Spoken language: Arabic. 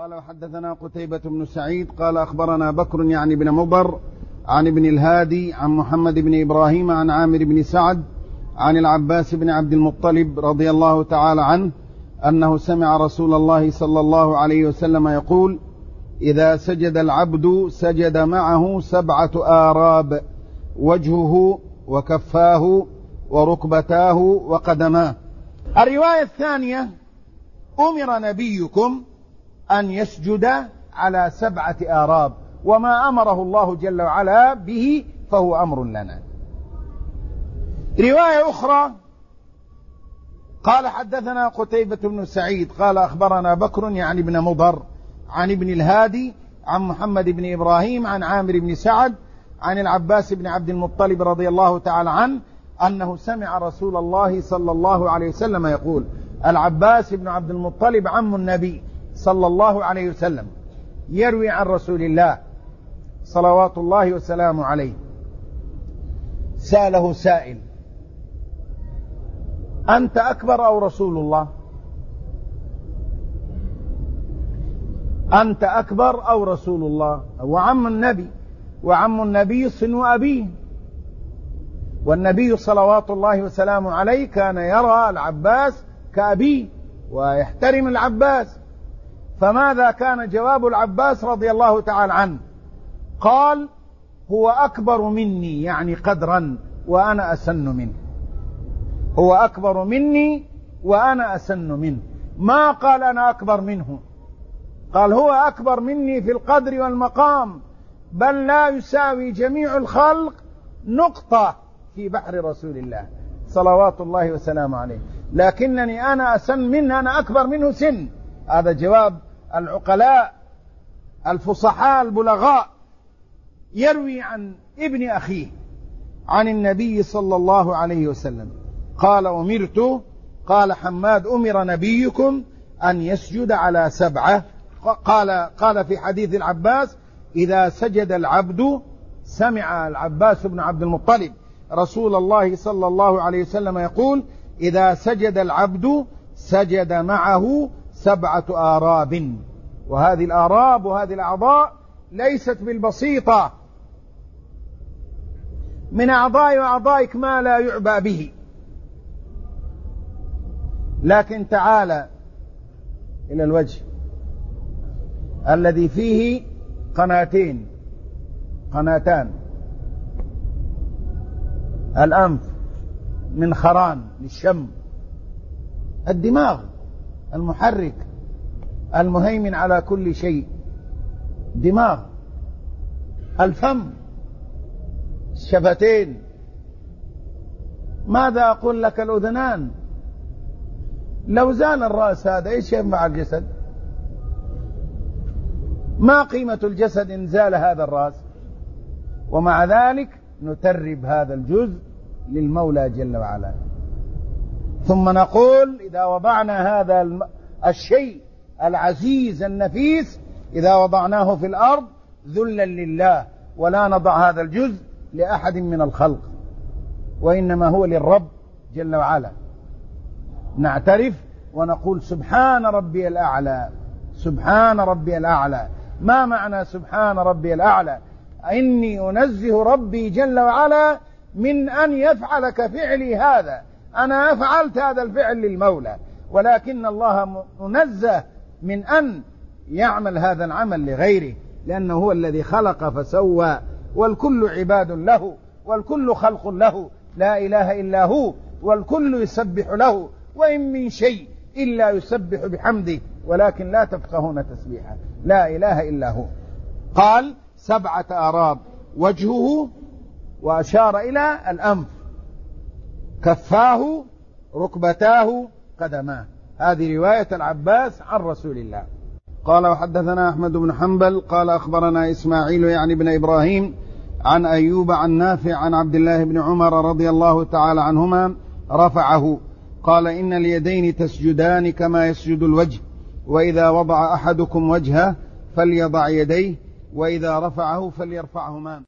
قال وحدثنا قتيبة بن سعيد قال أخبرنا بكر يعني بن مضر عن ابن الهادي عن محمد بن إبراهيم عن عامر بن سعد عن العباس بن عبد المطلب رضي الله تعالى عنه أنه سمع رسول الله صلى الله عليه وسلم يقول: إذا سجد العبد سجد معه 7 آراب: وجهه وكفاه وركبتاه وقدماه. الرواية الثانية: أمر نبيكم أن يسجد على 7 آراب، وما أمره الله جل وعلا به فهو أمر لنا. رواية أخرى: قال حدثنا قتيبة بن سعيد قال أخبرنا بكر يعني بن مضر عن ابن الهادي عن محمد بن إبراهيم عن عامر بن سعد عن العباس بن عبد المطلب رضي الله تعالى عنه أنه سمع رسول الله صلى الله عليه وسلم يقول. العباس بن عبد المطلب عم النبي صلى الله عليه وسلم، يروي عن رسول الله صلوات الله وسلامه عليه. سأله سائل: أنت أكبر أو رسول الله؟ أنت أكبر أو رسول الله؟ وعم النبي، وعم النبي صنو أبيه، والنبي صلوات الله وسلامه عليه كان يرى العباس كأبيه ويحترم العباس. فماذا كان جواب العباس رضي الله تعالى عنه؟ قال: هو أكبر مني، يعني قدرا، وأنا أسن منه. هو أكبر مني وأنا أسن منه. ما قال أنا أكبر منه، قال هو أكبر مني في القدر والمقام، بل لا يساوي جميع الخلق نقطة في بحر رسول الله صلوات الله وسلامه عليه، لكنني أنا أسن منه، أنا أكبر منه سن. هذا جواب العقلاء الفصحاء البلغاء، يروي عن ابن أخيه عن النبي صلى الله عليه وسلم قال: أمرت، قال حماد: أمر نبيكم أن يسجد على 7. قال في حديث العباس: إذا سجد العبد، سمع العباس بن عبد المطلب رسول الله صلى الله عليه وسلم يقول: إذا سجد العبد سجد معه 7 آراب. وهذه الآراب وهذه الأعضاء ليست بالبسيطة، من أعضاء وأعضائك ما لا يعبأ به. لكن تعال إلى الوجه الذي فيه قناتان: الأنف من خران للشم، الدماغ المحرك المهيمن على كل شيء، دماغ، الفم، الشفتين، ماذا أقول لك، الأذنان. لو زال الرأس هذا إيش ينفع الجسد؟ ما قيمة الجسد إن زال هذا الرأس؟ ومع ذلك نترب هذا الجزء للمولى جل وعلا. ثم نقول: إذا وضعنا هذا الشيء العزيز النفيس، إذا وضعناه في الأرض ذلا لله، ولا نضع هذا الجزء لأحد من الخلق، وإنما هو للرب جل وعلا. نعترف ونقول: سبحان ربي الأعلى، سبحان ربي الأعلى. ما معنى سبحان ربي الأعلى؟ إني أنزه ربي جل وعلا من أن يفعل كفعلي هذا. أنا فعلت هذا الفعل للمولى، ولكن الله منزه من أن يعمل هذا العمل لغيره، لأنه هو الذي خلق فسوى، والكل عباد له، والكل خلق له، لا إله إلا هو، والكل يسبح له، وإن من شيء إلا يسبح بحمده ولكن لا تفقهون تسبيحه، لا إله إلا هو. قال: 7 آراب: وجهه، وأشار إلى الأنف، كفاه، ركبتاه، قدماه. هذه رواية العباس عن رسول الله. قال وحدثنا أحمد بن حنبل قال أخبرنا إسماعيل يعني بن إبراهيم عن أيوب عن نافع عن عبد الله بن عمر رضي الله تعالى عنهما رفعه قال: إن اليدين تسجدان كما يسجد الوجه، وإذا وضع أحدكم وجهه فليضع يديه، وإذا رفعه فليرفعهما.